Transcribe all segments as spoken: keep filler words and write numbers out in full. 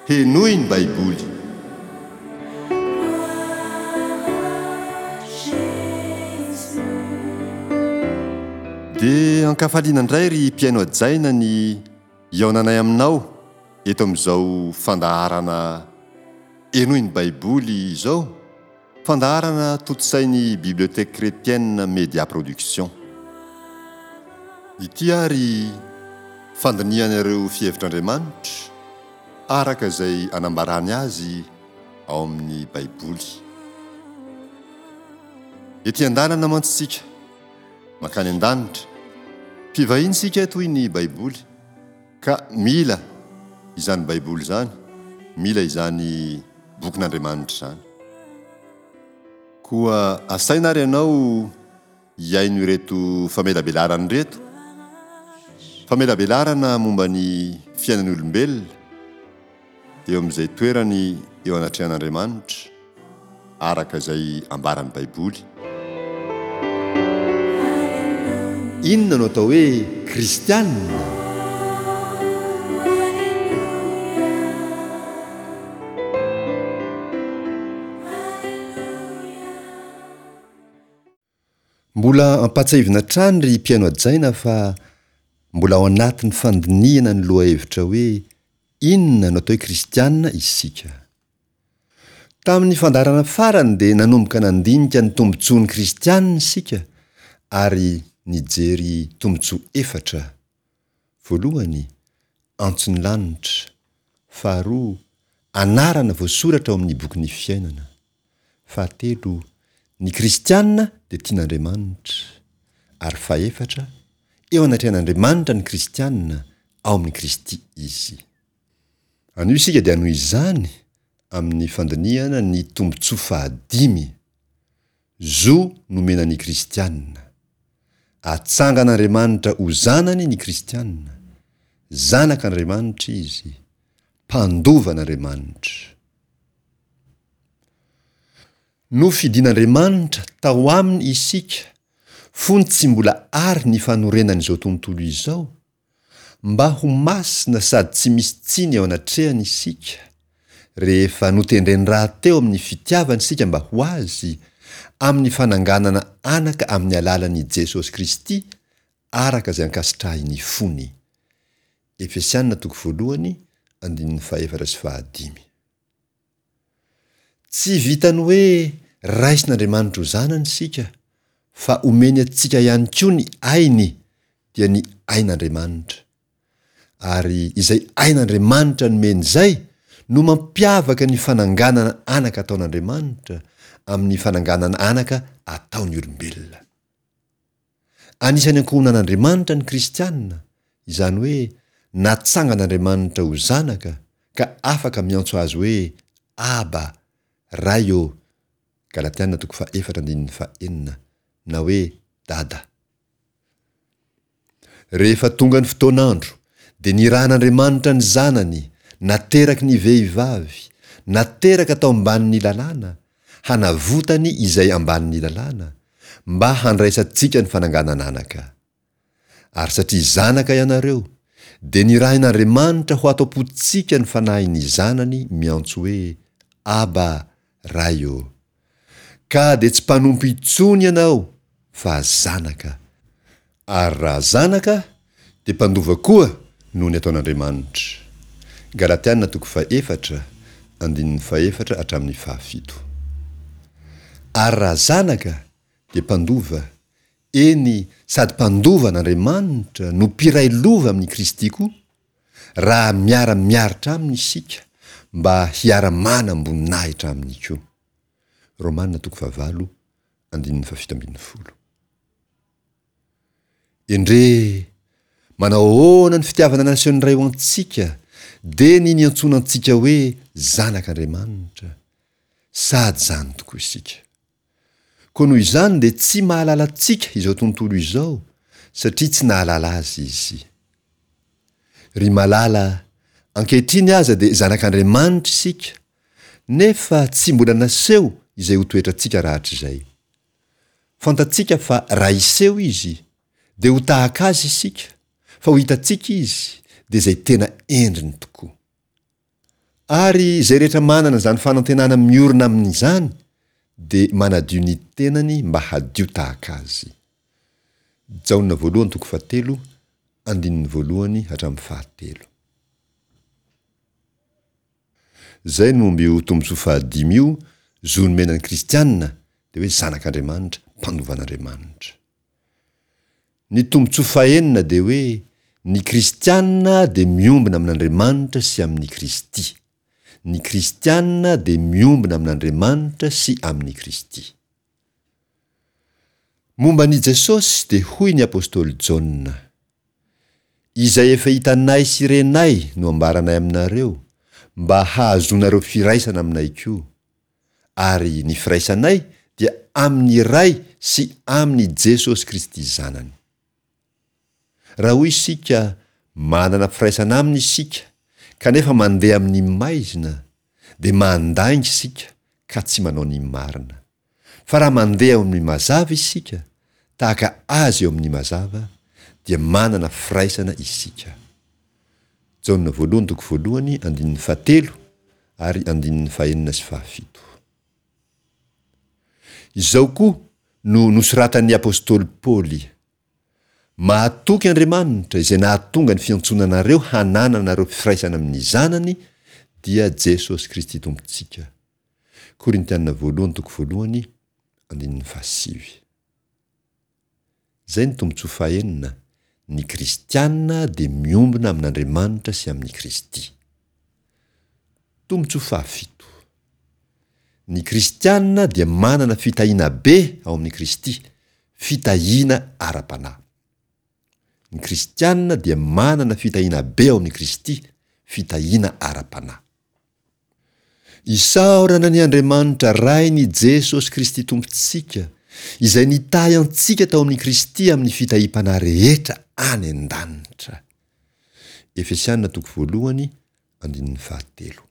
henoy ny baiboly. Dia ankafaliana indray ry mpiaino ajaina ny iaonanay aminao eto amin'izao fandaharana henoy ny baiboly izao, fandaharana totosain'ny bibliothèque chrétienne Média Production. Ity ary fandinihan'ireo fihevitr'Andriamanitra araka izay anambarany azy ao amin'ny baiboly. Ety an-dalana mantsika makany an-danitra, mpivahiny sika toy ny baiboly, ka mila izany baiboly zany, mila izany bokin'Andriamanitra zany. Koa asaina ary ianao hiaino ireto famelabelarana reto, famelabelarana momba ny fiainan'ny olombelona eo amin'izay toerany eo anatrehan'Andriamanitra araka izay ambaran'ny baiboly. Inona no atao hoe kristianina? Mbola ampatsahivina trany ry mpiaino ajaina fa mbola ao anatin'ny fandinihana ny loha hevitra hoe inona no atao hoe kristianina isika. Tamin'ny fandarana farany dia nanomboka nandinika ny tombontsoan'ny kristianina isika ary nijery tombontsoa efatra. Voalohany, antson'ny lanitra. Faharoa, anarana voasoratra ao amin'ny boky ny fiainana. Fahatelo, ny kristianina dia tian'Andriamanitra. Ary fahaefatra, eo anatrehan'Andriamanitra ny kristianina, ao amin'ny Kristy izy. Anio isika dia anoho izany amin'ny fandinihana ny tombontsoa fahadimy. Zo nomena ny kristianina. Atsangan'Andriamanitra ho zanany ny kristianina. Zanak'Andriamanitra izy, mpandovan'Andriamanitra. No fidian'Andriamanitra tao aminy isika, fony tsy mbola ary ny fanorenan'izao tontolo izao, mba ho masina sady tsy misy tsiny ao anatrehany isika, rehefa notendreny raha teo amin'ny fitiavany isika mba ho azy amin'ny fananganana anaka amin'ny alalan'i Jesosy Kristy araka izay ankasitrahiny fony. Efesianina toko voalohany andininy fahaefatra sy fahadimy. Tsy vitany hoe raisin'Andriamanitra ho zanany isika, fa omeny atsika ihany koa ny ainy dia ny ain'Andriamanitra. Ary izay ain'Andriamanitra nomeny izay no mampiavaka ny fananganana anaka ataon'Andriamanitra amin'ny fananganana anaka ataon'ny olombelona. Anisan'ny ankohonan'Andriamanitra ny kristianina, izany hoe natsangan'Andriamanitra ho zanaka ka afaka miantso azy hoe Aba, Raio, Galatiana toko faha efatra andininy faha enina, na hoe Dada. Rehefa tonga ny fotoan'andro dia nirahan'Andriamanitra ny zanany nateraky ny vehivavy, nateraka tao ambanin'ny lalàna, hanavotany izay ambanin'ny lalàna, mba handraisantsika ny fananganana anaka. Ary satria zanaka ianareo, dia nirahin'Andriamanitra ho atao-potsika ny fanahiny zanany miantso hoe Aba, Raio. Ka dia tsy mpanompo intsony ianao, fa zanaka. Ary raha zanaka, dia mpandova koa noho ny ataon'Andriamanitra. Galatiana toko faha efatra andininy faha efatra hatramin'ny fahafito. Ary raha zanaka dia mpandova, eny sady mpandova n'Andriamanitra no mpiray lova amin'ny Kristy koa, raha miara-miaritra aminy isika mba hiara-mana amboninahitra aminy koa. Romanina toko fahavalo andininy fahafito ambin'ny folo. Endre manao ahoana ny fitiavana nasion'ny ray ho antsika dia ny niantsoana antsika hoe zanak'Andriamanitra, sady zany tokoa isika. Koa noho izany dia tsy mahalala antsika izao tontolo izao satria tsy nahalala azy izy. Ry malala, ankehitriny aza dia zanak'Andriamanitra isika, nefa tsy mbola naseho izay ho toetra antsika rahatr'izay. Fantatsika fa raha iseho izy dia ho tahaka azy isika, fa ho hitantsika izy dia izay tena endriny tokoa. ary zay rehetra manana zany fanantenana miorina amin'izany dia manadio ny tenany mba hadio tahaka azy. Jaona voalohany toko fahatelo andininy voalohany hatramin'ny fahatelo. Zay no momba io tombontsoa fahadimy io, zony menan'ny kristianina dia hoe zanak'Andriamanitra, mpanovana-Andriamanitra. Ny tombontsoa fahaenina dia hoe ny kristianina dia miombina amin'Andriamanitra sy amin'ny Kristy. Ny kristianina dia miombina amin'Andriamanitra sy amin'ny Kristy. Momba ny Jesosy dia hoy ny apôstôly Jaona: izay efa hitanay sy renay no ambaranay aminareo, mba hahazonareo firaisana aminay koa. Ary ny firaisanay dia amin'ny Ray sy amin'ny Jesosy Kristy zanany. Raha hoy isika manana firaisana aminy isika, kanefa mandeha amin'ny maizina, dia mandainga isika ka tsy manao ny marina. Fa raha mandeha eo amin'ny mazava isika, tahaka azy eo amin'ny mazava, dia manana firaisana isika. Jaona voalohany toko voalohany andininy fahatelo ary andininy fahaenina sy fahafito. Izao koa no nosoratan'ny apôstôly Paoly: mahatoky Andriamanitra izay nahatonga ny fiantsonanareo hanananareo firaisana amin'ny zanany, dia Jesosy Kristy tompontsika. Korintianina voalohany toko voalohany andininy fahasivy. Zay ny tombontsoa fahaenina, ny kristianina dia miombina amin'Andriamanitra sy amin'ny Kristy. Tombontsoa fahafito, ny kristianina dia manana fitahiana be ao amin'ny Kristy, fitahiana ara-panahy. Ny kristianina dia manana fitahiana be ao amin'ny Kristy, fitahiana ara-panahy. Isaorana ny Andriamanitra Rainy Jesosy Kristy tompontsika, izay nitahy antsika tao amin'ny Kristy amin'ny fitahim-panahy rehetra any an-danitra. Efesianina toko voalohany andininy fahatelo.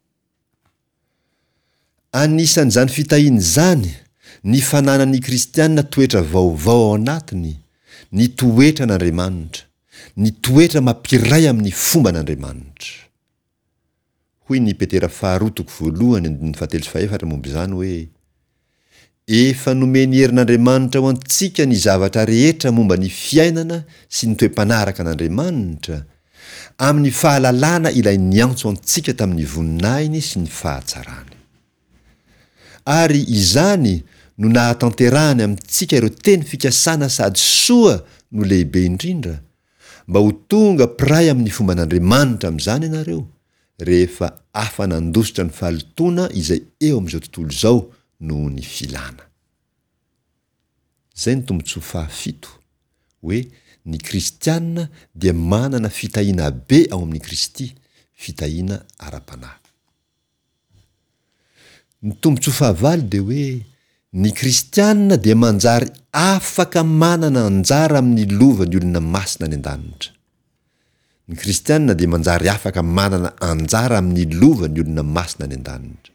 Anisan'izany fitahiana zany ny fananan'ny kristianina toetra vaovao ao anatiny, ny toetra n'Andriamanitra, ny toetra mampiray amin'ny fomba n'Andriamanitra. Hoy ny Petera faharoa toko voalohany andininy fahatelo sy fahaefatra momba izany hoe: efa nomeny herin'Andriamanitra ho antsika ny zavatra rehetra momba ny fiainana sy ny toe-panaraka an'Andriamanitra, amin'ny fahalalana ilay niantso antsika tamin'ny voninahiny sy ny fahatsarany. Ary izany no nahatanterahany amintsika ireo teny fikasana sady soa no lehibe indrindra, mba ho tonga piray amin'ny fomba n'Andriamanitra amin'izany ianareo, rehefa afa nandositra ny fahalitona izay eo amin'izao tontolo izao noho ny filana. Zay ny tombontsoa fahafito, hoe ny kristianina dia manana fitahiana be ao amin'ny Kristy, fitahiana ara-panahy. Ny tombontsoa fahavalo dia hoe ny kristianina dia manjary afaka manana anjara amin'ny lovan'ny olona masina any an-danitra. Ny kristianina dia manjary afaka manana anjara amin'ny lovan'ny olona masina any an-danitra.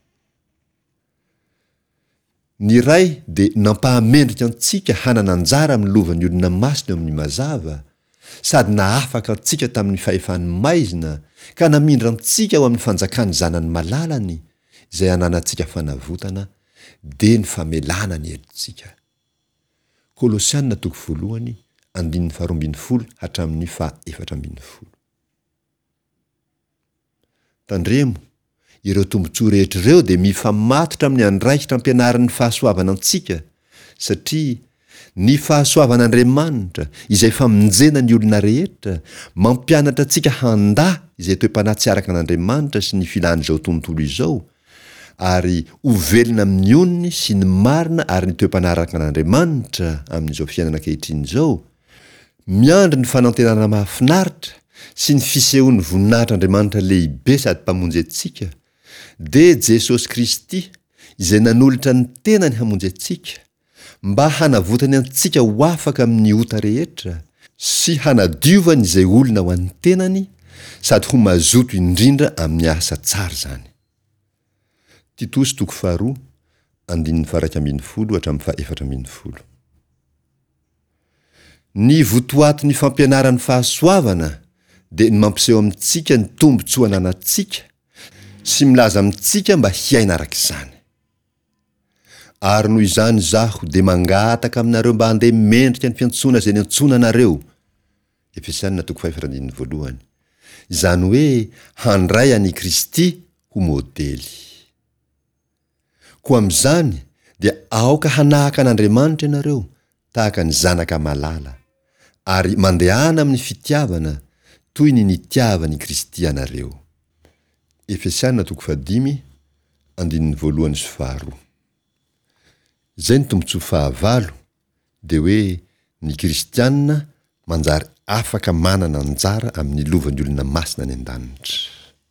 Ny Ray dia nampahamendrika antsika hanana anjara amin'ny lovan'ny olona masina eo amin'ny mazava, sady nahafaka antsika tamin'ny fahefany maizina, ka namindra antsika ao amin'ny fanjakany zanany malalany, izay hananantsika fanavotana dia ny famelana ny helotsika. Kolosianina toko voalohany andininy faharoa ambin'ny folo hatramin'ny fahaefatra ambin'ny folo. Tandremo, ireo tombontsoa rehetr'ireo dia mifamatotra amin'ny andraikitra ampianaran'ny fahasoavana antsika, satria ny fahasoavan'Andriamanitra izay famonjena ny olona rehetra mampianatra antsika handà izay toe-panahy tsy araka an'Andriamanitra sy ny filan'izao tontolo izao, ary ho velona amin'ny onony sy ny marina ary ny toe-panahy araka an'Andriamanitra amin'izao fiainana ankehitriny izao, miandry ny fanantenana mahafinaritra sy ny fisehoan'ny voninahitr'Andriamanitra lehibe sady mpamonjy antsika, dia Jesosy Kristy izay nanolotra ny tenany hamonjy antsika, mba hanavotany antsika ho afaka amin'ny ota rehetra sy hanadiovany izay olona ho an'ny tenany, sady ho mazoto indrindra amin'ny asa tsara zany. Titosy toko faharoa andininy faha-raika ambin'ny folo hatramin'ny faha-efatra ambin'ny folo. Ny votoatin'ny fampianaran'ny fahasoavana dia ny mampiseho amintsika ny tombontsoa ananantsika sy milaza amintsika mba hiaina arak'izany. Ary noho izany zaho de mangataka aminareo mba handeha mendrika ny fiantsona zay ny antsona anareo. Efesianina toko faha efatra andininy voalohany. Izany hoe handray any Kristy ho modely. Ko amin'izany dia aoka hanahaka an'Andriamanitra ianareo tahaka ny zanaka malala ary mandehana amin'ny fitiavana toy ny nitiavany Kristy anareo. Efesianina toko fahadimy andininy voalohany sy faharoa. Zay ny tombontsoa fahavalo de hoe ny kristianina manjary afaka manana anjara amin'ny lovan'ny olona masina ny an-danitra.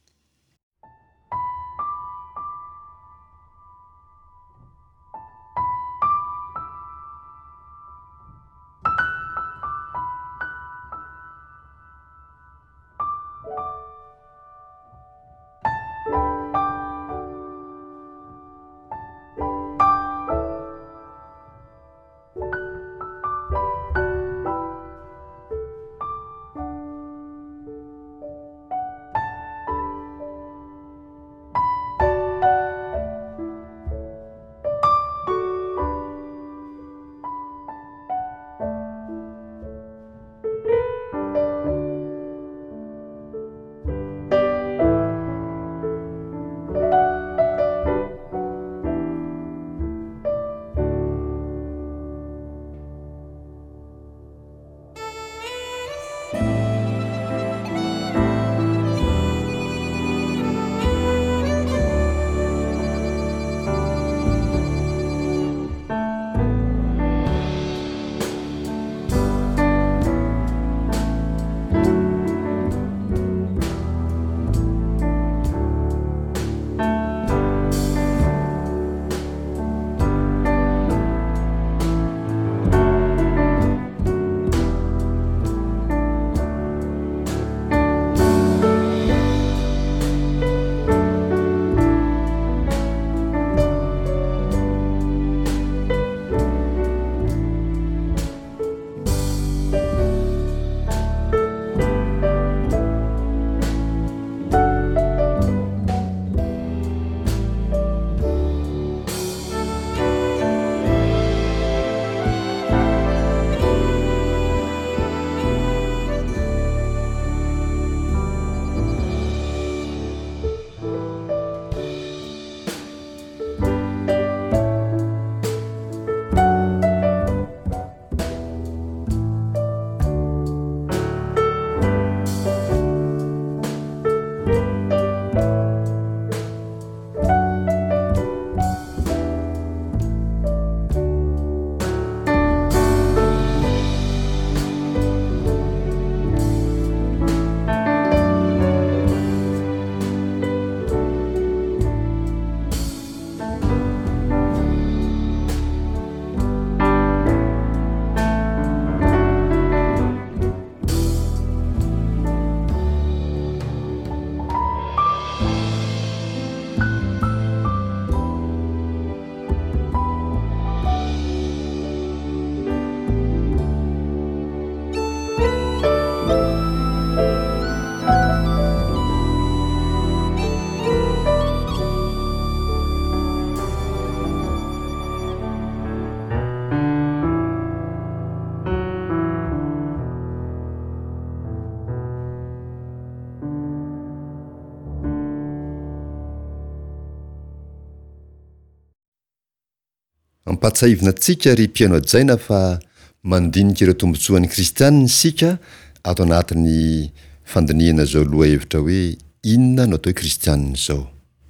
Ampatsahivina antsika ry mpiaino ajaina fa mandinika ireo tombotsoan'ny kristianina isika ato anatin'ny fandinihana zao loha hevitra hoe inona no atao kristianina zao.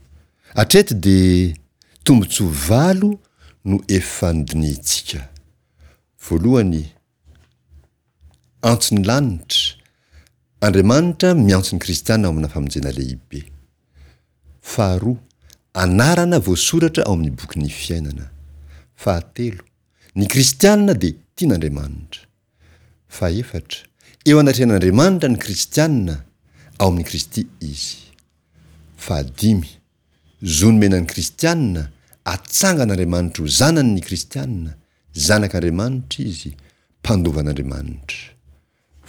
Hatreto de tombontsoa valo no efa fandinihitsika. Voalohany, antso ny lanitra. Andriamanitra miantso ny kristianina ao amina famonjena lehibe. Faharoa, anarana voasoratra ao amin'ny bokin'ny fiainana. Fahatelo, ny kristianina de tian'Andriamanitra. Fahaefatra, eo anatrehan'Andriamanitra ny kristianina ao amin'ny Kristy izy. Fahadimy, zonomenan'ny kristianina atsangan'Andriamanitra ho zanany ny kristianina, zanak'Andriamanitra izy, mpandovan'Andriamanitra.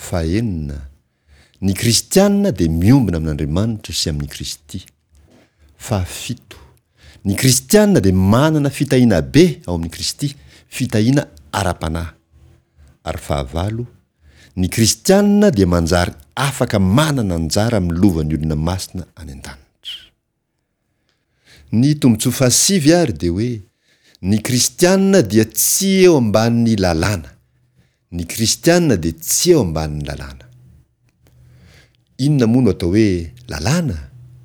Fahaenina, ny kristianina de miombina amin'Andriamanitra sy amin'ny Kristy. fahafito ny kristianina dia manana fitahiana be ao amin'ny Kristy, fitahiana ara-panahy. Ary fahavalo, ny kristianina dia manjary afaka manana anjara amin'ny lovan'ny olona masina any an-danitra. Ny tombotsoa fahasivy ary dia hoe ny kristianina dia tsy eo ambanin'ny lalàna. Ny kristianina dia tsy eo ambanin'ny lalàna. Inona moa no atao hoe lalàna?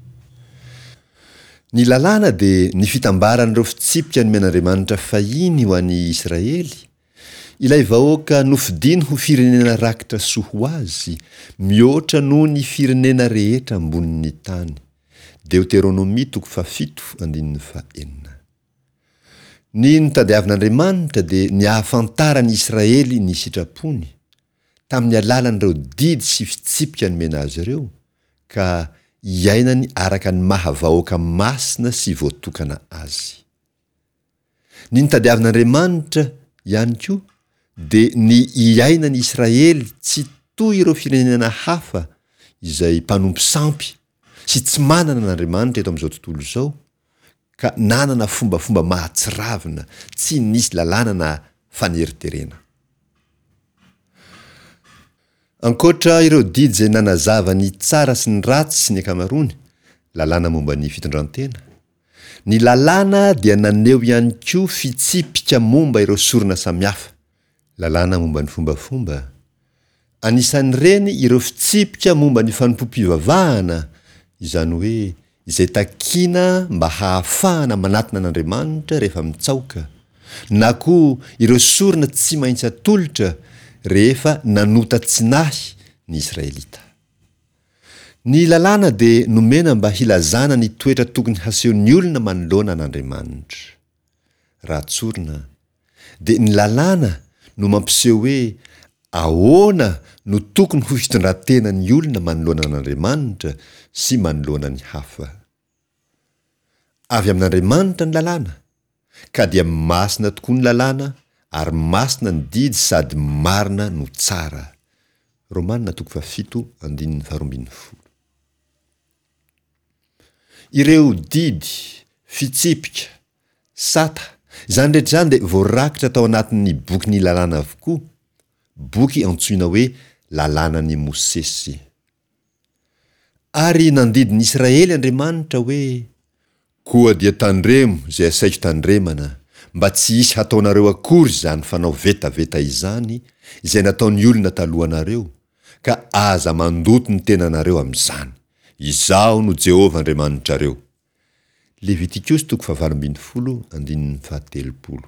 Ny lalàna dia ny fitambaran'ireo fitsipika nomen'Andriamanitra fahiny ho an'ny Israely. Ilay vahoaka nofidiny ho firenena rakitra soa ho azy, mihoatra noho ny firenena rehetra ambonin'ny tany. Deuteronomia toko fahafito andininy fahaenina. Ny nitadiavin'Andriamanitra dia ny ahafantara ny Israely ny sitrapony tamin'ny alalan'ireo didy sy fitsipika nomena azy ireo, ka iainany araka ny mahavahoaka masina sy voatokana azy. Ny nitadiavin'Andriamanitra ihany koa dia ny iainany Israely tsy toy ireo firenena hafa izay mpanompo sampy sy tsy manana n'Andriamanitra eto amin'izao tontolo izao, ka nanana fombafomba mahatsiravina, tsy nisy lalàna na faneriterena. Ankoatra ireo didy izay nanazava ny tsara sy ny ratsy sy ny akamarony, lalàna momba ny fitondrantena, ny lalàna dia naneho ihany koa fitsipika momba ireo sorona samihafa. Lalàna momba ny fombafomba, anisan'ireny ireo fitsipika momba ny fanompom-pivavahana, izany hoe izay takiana mba hahafahana manatona an'Andriamanitra rehefa mitsaoka, na koa ireo sorona tsy maintsy atolotra rehefa nanota tsinahy ny Israelita. Ny lalàna dia nomena mba hilazana ny toetra tokony hasehon'ny olona manoloana an'Andriamanitra. Raha tsorina dia ny lalàna no mampiseho hoe ahoana no tokony ho fitondrantena ny olona manoloana an'Andriamanitra sy manoloana ny hafa. Avy amin'Andriamanitra ny lalàna, ka dia masina tokoa ny lalàna, ary masina ny didy sady marina no tsara. Romanina toko fahafito andininy faharoambin'ny folo. Ireo didy, fitsipika, sata, izany rehetra izany dia voarakitra tao anatin'ny boky ny lalàna avokoa, boky antsoina hoe lalànan'i Mosesy. Ary nandidiny Israely Andriamanitra hoe, koa dia tandremo izay asaiko tandremana, mba tsy hisy hataonareo akory izany fanao vetaveta izany, izay nataon'ny olona talohanareo, ka aza mandoto ny tenanareo amin'izany. Izaho no Jehovah Andriamanitrareo. Levitikos toko fahavalo ambin'ny folo andininy fahatelopolo.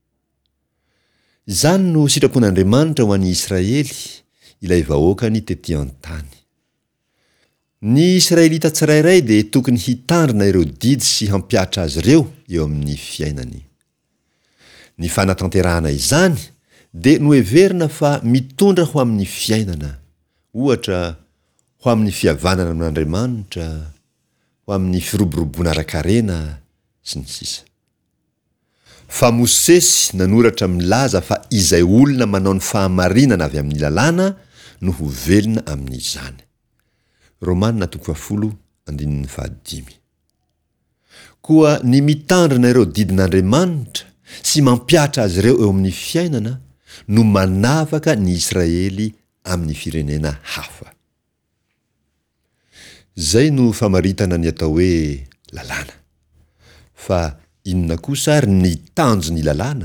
Izany no sitrapon'Andriamanitra ho an'ny Israely, ilay vahoakany tetỳ an-tany. Ny Israelita tsirairay dia tokony hitandrina ireo didy sy hampiatra azy ireo eo amin'ny fiainany. Ny fanatanterahana izany dia noheverina fa mitondra ho amin'ny fiainana, ohatra ho amin'ny fihavanana amin'Andriamanitra, ho amin'ny firoboroboana ara-karena sy ny sisa. Fa Mosesy nanoratra milaza fa izay olona manao ny fahamarinana avy amin'ny lalàna no ho velona amin'izany. Romanina toko fahafolo andininy fahadimy. Koa ny mitandrina ireo didin'Andriamanitra sy mampiatra azy ireo eo amin'ny fiainana no manavaka ny Israely amin'ny firenena hafa. Zay no famaritana ny atao hoe lalàna. Fa inona kosa ary ny tanjo ny lalàna?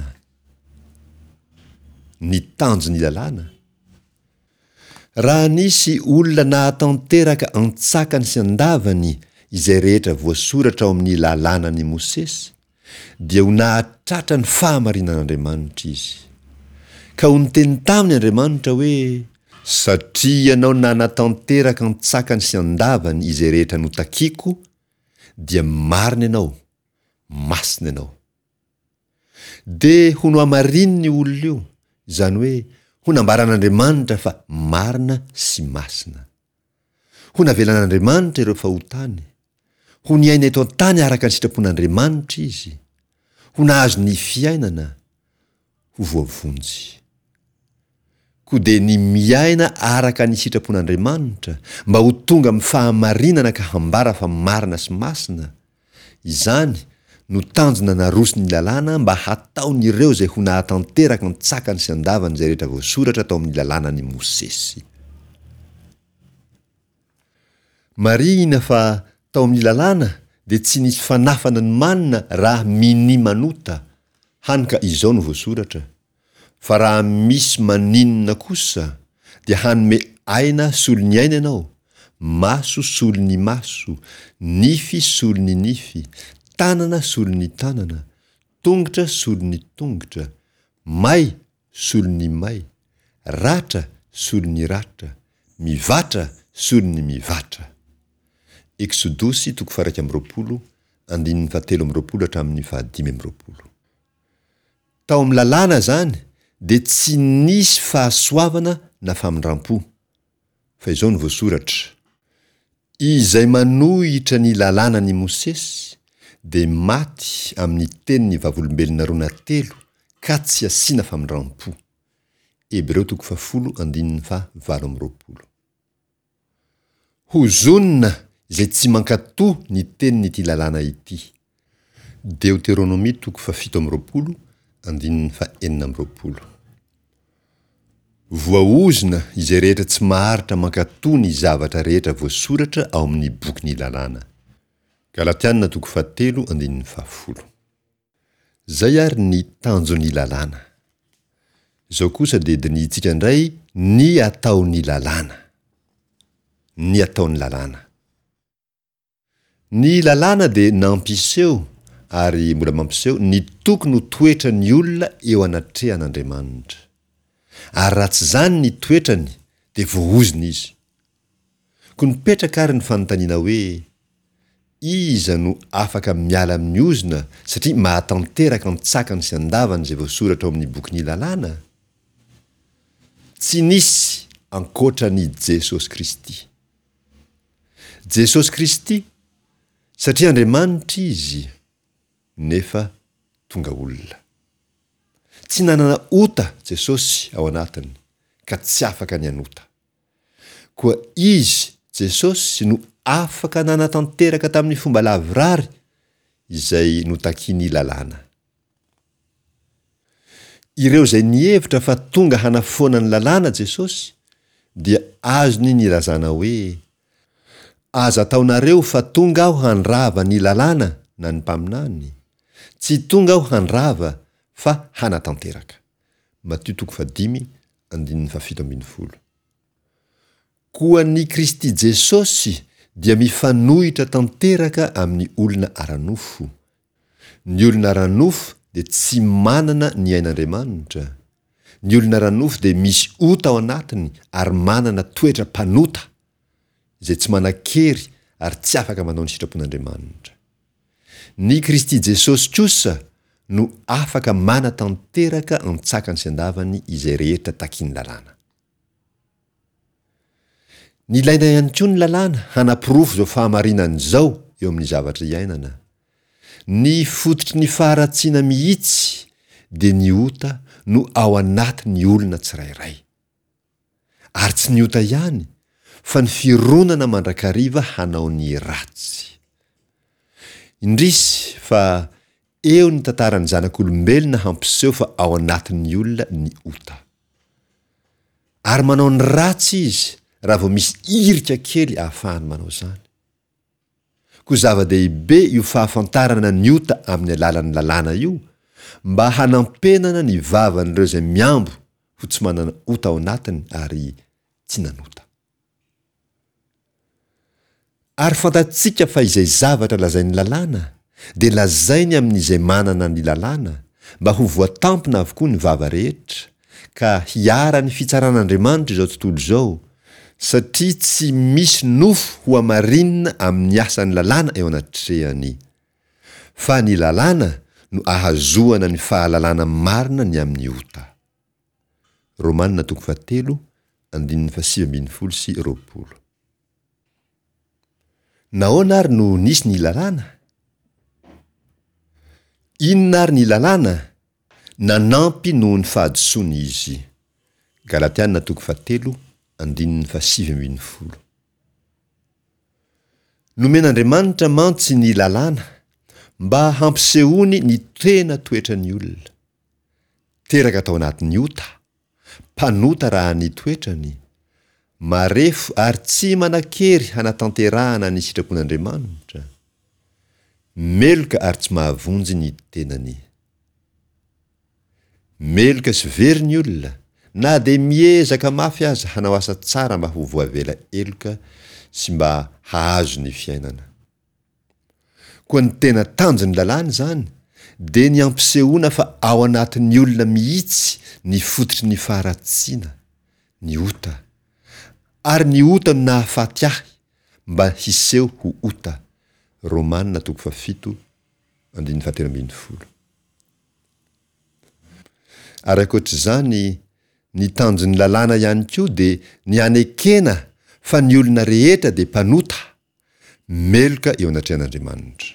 Ny tanjo ny lalàna? Raha nisy olona nahatanteraka antsakany sy andavany izay rehetra voasoratra ao amin'ny lalànan'i Mosesy, dia ho nahatratra ny fahamarinan'Andriamanitra izy. Ka ho niteny taminy Andriamanitra hoe, satria ianao nanatanteraka antsakany sy andavany izay rehetra notakiako, dia marina ianao, masina ianao. Dia ho no hamarininy olona io, izany hoe ho nambaran'Andriamanitra fa marina sy masina. Ho navelan'Andriamanitra ireo fahotany, ho niaina eto an-tany araka ny sitrapon'Andriamanitra izy, ho nahazo ny fiainana, ho voavonjy. Koa dia ny miaina araka ny sitrapon'Andriamanitra mba ho tonga amin'ny fahamarinana ka hambara fa marina sy masina, izany no tanjona naroso ny lalàna mba hataon'ireo zay ho nahatanteraka ny tsakany sy andavany zay rehetra voasoratra tao amin'ny lalànany Mosesy. Marina fa tao amin'ny lalàna dia tsy nisy fanafana ny manina raha mini manota hany ka izao no voasoratra, fa raha misy maninona kosa dia hanome aina solo ny aina ianao, maso solo ny maso, nify solo ny nify, tanana solo ny tanana, tongotra solo ny tongotra, may solo ny may, ratra solo ny ratra, mivatra solo ny mivatra. Eksodosy toko faha roapolo andininy fahatelo ambiroapolo hatramin'ny fahadimy ambiroapolo. Tao amin'ny lalàna zany dia tsy nisy fahasoavana na famindram-po, fa izao no voasoratra: izay manohitra ny lalànany Mosesy dia maty amin'ny tenin'ny vavolombelona roa na telo ka tsy asiana famindram-po. Hebreo toko fahafolo andininy fahavalo ambiroapolo. Ho zonona izay tsy mankatoa ny tenin'ity lalàna ity. Deuteronomia toko fahafito ambiroapolo andininy fahaenina ambiroapolo. Voaozina izay rehetra tsy maharitra mankatoa ny zavatra rehetra voasoratra ao amin'ny boky ny lalàna. Galatiana toko fahatelo andininy fahafolo. Zay ary ny tanjon'ny lalàna. Izao kosa dia dinitsika indray ny ataon'ny lalàna. Ny ataon'ny lalàna. Ny lalàna dia nampiseho ary mbola mampiseho ny tokony ho toetra ny olona eo anatrehan'Andriamanitra. Ary raha tsy zany ny toetrany dia voaozina izy. Ko nipetraka ary ny fanontaniana hoe iza no afaka miala amin'ny ozina satria mahatanteraka ny tsakany sy andavany zay voasoratra ao amin'ny boky ny lalàna? Tsy nisy ankoatran'i Jesosy Kristy. Jesosy Kristy satria Andriamanitra izy nefa tonga olona. Tsy nanana ota Jesosy ao anatiny ka tsy afaka ny anota. Koa izy Jesosy no afaka nanatanteraka tamin'ny fomba lavrary izay notakiany lalàna. Ireo zay nihevitra fa tonga hanafoana ny lalàna Jesosy dia azony ny lazana hoe aza ataonareo fa tonga aho handrava ny lalàna na ny mpaminany, tsy tonga aho handrava fa hanatanteraka. Mateo toko fadimy andininy fafito ambin'ny folo. Koa ny Kristy Jesosy dia mifanohitra tanteraka amin'ny olona ara-nofo. Ny olona ara-nofo dia tsy manana ny ain'Andriamanitra. Ny olona ara-nofo dia misy ota ao anatiny ary manana toetra mpanota izay tsy manan-kery ary tsy afaka manao ny sitrapon'Andriamanitra. Ny Kristy Jesosy kosa no afaka manatanteraka ny tsakany sy andavany izay rehetra takiany lalàna. Ny ilaina ihany koa ny lalàna hanapirofo zao fahamarinana izao eo amin'ny zavatra iainana. Ny fototry ny faharatsiana mihitsy dia ny ota no ao anatin'ny olona tsirairay. Ary tsy ny ota ihany, fa ny fironana mandrakariva hanao ny ratsy. Indrisy fa eo ny tantaran'ny zanak'olombelona hampiseho fa ao anatin'ny olona ny ota. Ary manao ny ratsy izy raha vao misy irika kely ahafahany manao zany. Koa zava-dehibe io fahafantarana ny ota amin'ny alalan'ny lalàna io mba hanampenana ny vavan'ireo zay miambo ho tsy manana ota ao anatiny ary tsy nanota. Ary fantatsika fa izay zavatra lazain'ny lalàna dia lazainy amin'izay manana ny lalàna mba ho voatampina avokoa ny vava rehetra ka hiara ny fitsaran'Andriamanitra izao tontolo izao, satria tsy misy nofo ho amarinina amin'ny asan'ny lalàna eo anatrehany, fa ny lalàna no ahazoana ny fahalalàna marina ny amin'ny ota. Romanina toko fahatelo andininy fahasivy ambin'ny folo sy roapolo. Nahoana ary no nisy ny lalàna? Inona ary ny lalàna? Nanampy noho ny fahadisoany izy. Galatiana toko fahatelo andininy fahasivy ambin'ny folo. Nomen'Andriamanitra mantsy ny lalàna mba hampisehoany ny tena toetra ny olona. Teraka atao anatin'ny ota, mpanota raha ny toetrany, marefo ary tsy manan-kery hanatanterahana ny sitrapon'Andriamanitra, meloka ary tsy mahavonjy ny tenany. Meloka sy very ny olona, na de miezaka mafy aza hanao asa tsara mba ho voavela eloka sy mba hahazo ny fiainana. Koa ny tena tanjony lalàna zany, de ny ampisehoana fa ao anatin'ny olona mihitsy ny fototry ny faharatsiana, ny ota, ary ny ota no nahafaty ahy mba hiseho ho ota. Romanina toko fafito andiny fahatelo ambin'ny folo. Ary akoatr'izany, ny tanjon'ny lalàna ihany koa de ny anekena fa ny olona rehetra de mpanota, meloka eo anatrehan'Andriamanitra.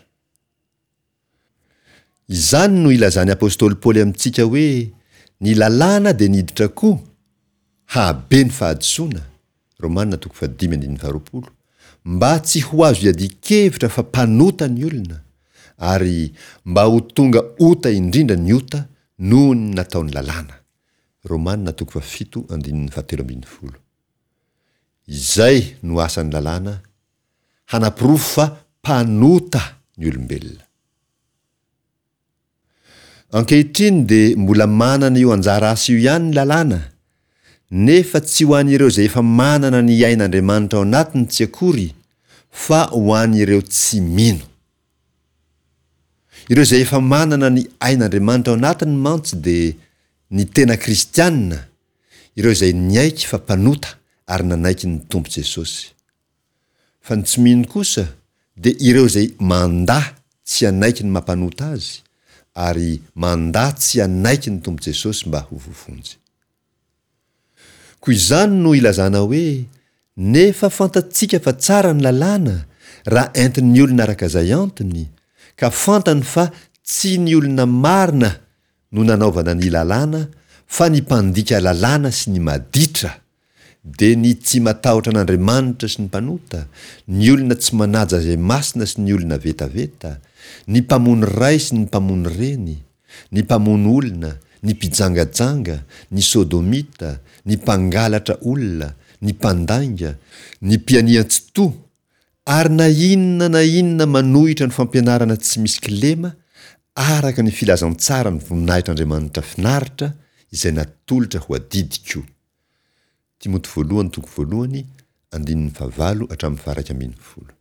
Izany no ilazany apôstôly Paoly amintsika hoe ny lalàna de niditra koa habe ny fahadisoana, Romanina toko fadimy andiny faharoapolo, mba tsy ho azo iadikevitra fa mpanota ny olona, ary mba ho tonga ota indrindra ny ota noho ny nataon'ny lalàna, Romanina toko fafito andiny fahatelo ambin'ny folo. Izay no asan'ny lalàna, hanapirofo fa mpanota ny olombelona. Ankehitriny de mbola manana io anjara asa io ihany ny lalàna, nefa tsy ho an'ireo zay efa manana ny ain'Andriamanitra ao anatiny tsy akory, fa ho an'ireo tsy mino. Ireo zay efa manana ny ain'Andriamanitra ao anatiny mantsy de ny tena kristianina, ireo zay niaiky fa mpanota ary nanaiky ny Tompo Jesosy. Fa ny tsy mino kosa de ireo zay manda tsy anaiky ny mampanota azy, ary manda tsy anaiky ny Tompo Jesosy mba ho vofonjy. Koa izany no ilazana hoe nefa fantatsika fa tsara ny lalàna raha entin'ny olona araka izay antony, ka fantany fa tsy ny olona marina no nanaovana ny lalàna, fa ny mpandika lalàna sy ny maditra, de ny tsy matahotra an'Andriamanitra sy ny mpanota, ny olona tsy manaja zay masina sy ny olona vetaveta, ny mpamony ray sy ny mpamony reny, ny mpamony olona, ny mpijangajanga, ny sodomita, ny mpangalatra olona, ny mpandainga, ny mpianian-tsoto, ary na inona na inona manohitra ny fampianarana tsy misy kilema, araka ny filazantsara ny voninahitran'Andriamanitra finaritra izay natolotra ho adidiko. Timoty voalohany toko voalohany andininy fahavalo hatramin'ny faha raika ambin'ny folo.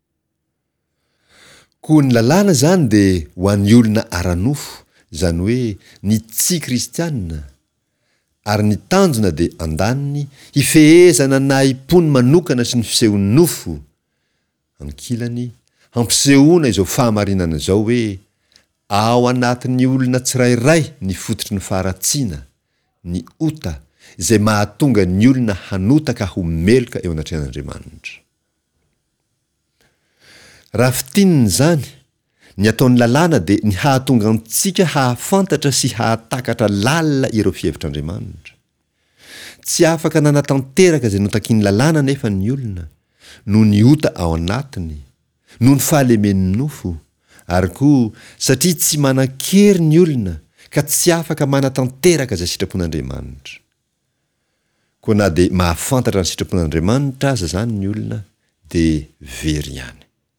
Koa ny lalàna zany de ho an'ny olona aranofo, zany hoe ny tsy kristianina, ary ny tanjona de andaniny hifehezana na hipony manokana sy ny fisehon'ny nofo, ankilany hampisehoana izao fahamarinana izao hoe ao anatin'ny olona tsirairay ny fototry ny faharatsiana, ny ota, izay mahatonga ny olona hanota ka ho meloka eo anatrehan'Andriamanitra. Raha fitininy zany, ny ataon'ny lalàna de ny hahatonga antsika hahafantatra sy hahatakatra lalina ireo fihevitran'Andriamanitra. Tsy afaka nanatanteraka zay notakiany lalàna nefa ny olona, no ny ota ao anatiny, no ny fahalemen'ny nofo, ary koa satria tsy manan-kery ny olona ka tsy afaka manatanteraka zay sitrapon'Andriamanitra. Koa na de mahafantatra ny sitrapon'Andriamanitra aza zany ny olona, de very ihany.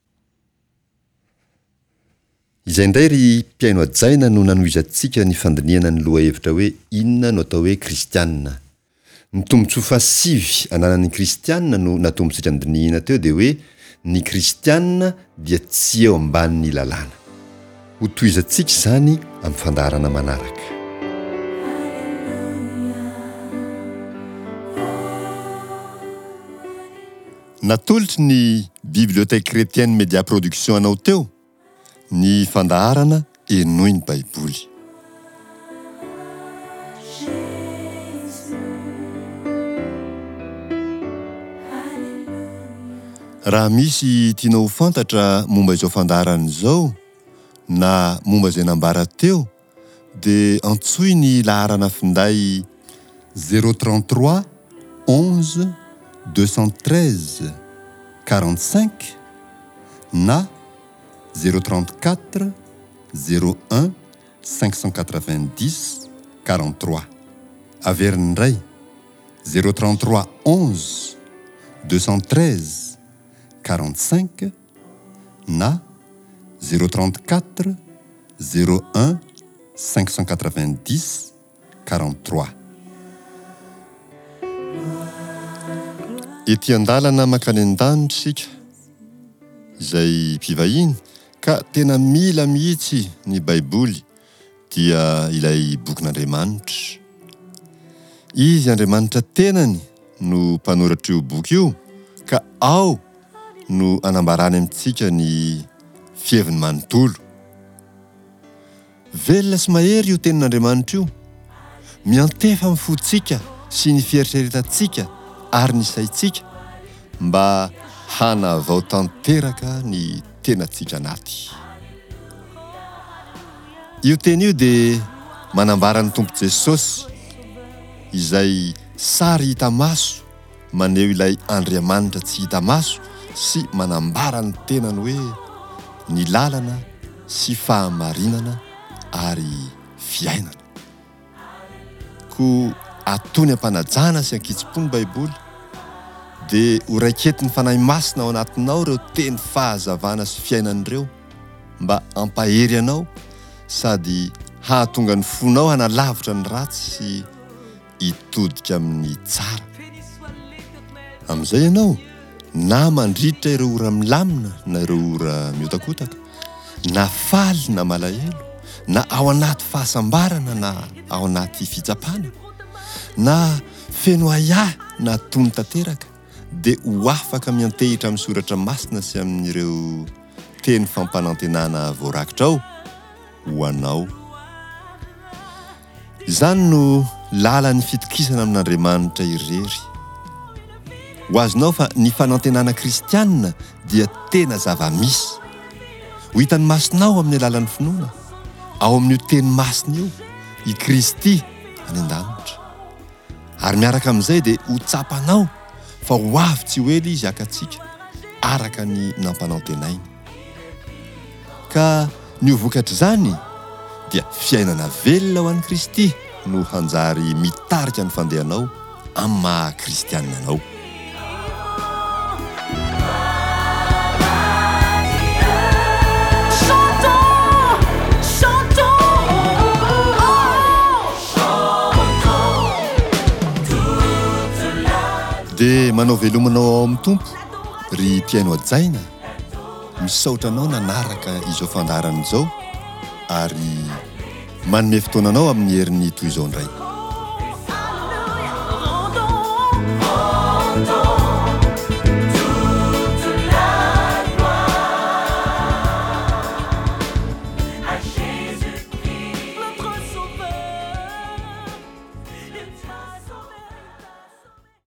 Izay indray ry mpiaino ajaina no nanohizantsika ny fandiniana ny loha hevitra hoe inona no atao hoe kristianina. Ny tombotsoa sivy ananan'ny kristianina no natombontsika andinihana teo de hoe ny kristianina dia tsy eo ambanin'ny lalàna. Ho tohizantsika zany amin'ny fandaharana manaraka. Natolotry ny Bibliothèque Chrétienne Média Production anao teo ny fandaharana enoy ny Baiboly. Raha misy tianao fantatra momba izao fandaharana izao na momba izay nambara teo, de antsoy ny laharana finday zéro trente-trois onze deux cent treize quarante-cinq na zéro trente-quatre zéro un cinq cent quatre-vingt-dix quarante-trois. Averin'ny ndray zéro trente-trois onze deux cent treize quarante-cinq na zéro trente-quatre zéro un cinq cent quatre-vingt-dix quarante-trois. Ety andalana makany an-danitra isika izay mpivahiny ka tena mila mihitsy ny baiboly dia ilay bokin'Andriamanitra. Izy Andriamanitra tenany no mpanoratra io boky io ka ao no anambarany amintsika ny fihevin'ny manontolo. Velona sy mahery io tenin'Andriamanitra io, miantefa amin'ny fotsika sy ny fieritreretantsika ary ny saitsika mba hanavao tanteraka ny tenantsika anaty. Io teny io dia manambara ny Tompo Jesosy izay sary hita maso maneho ilay Andriamanitra tsy hita maso sy manambara ny tenany hoe ny lalana sy fahamarinana ary fiainana. Ko atony ampanajana sy ankitsipony baiboly dia horaiketiny fanahy masina ao anatinao ireo teny fahazavana sy fiainan'ireo mba ampahery anao sady hahatonga ny fonao hanalavitra ny ratsy sy hitodika amin'ny tsara. Amin'izay ianao na mandritra ireo ora milamina na ireo ora miotakotaka, na faly na malahelo, na ao anaty fahasambarana na ao anaty fitsapana, na feno aya na tony tanteraka, dia ho afaka miantehitra amin'ny soratra masina sy amin'ireo teny fampanantenana voarakitra ao ho anao. Izany no lalan'ny fitokisana amin'Andriamanitra irery. Ho azonao fa ny fanantenana kristianina dia tena zava-misy. Ho hitan'ny masinao amin'ny alalan'ny finoana, ao amin'io teny masina io, i Kristy any an-danitra. Ary miaraka amin'izay dia ho tsapanao fa ho avy tsy ho ela izy akantsika araka ny nampanantenainy. Ka ny ho vokatra izany dia fiainana velona ho an'i Kristy no hanjary mitarika ny fandehanao amin'ny maha-kristianina anao. Dia manao velomanao ao amin'ny Tompo ry tiaino ajaina, misaotra anao nanaraka izao fandaharana izao ary manome fotoananao amin'ny herin'ny toy izao indray.